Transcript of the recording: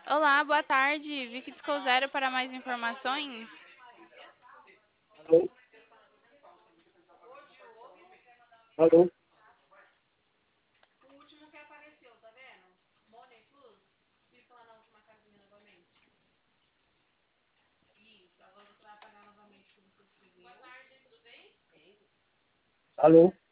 Olá, boa tarde. Vi que discou zero para mais informações. Alô? Alô? Alô?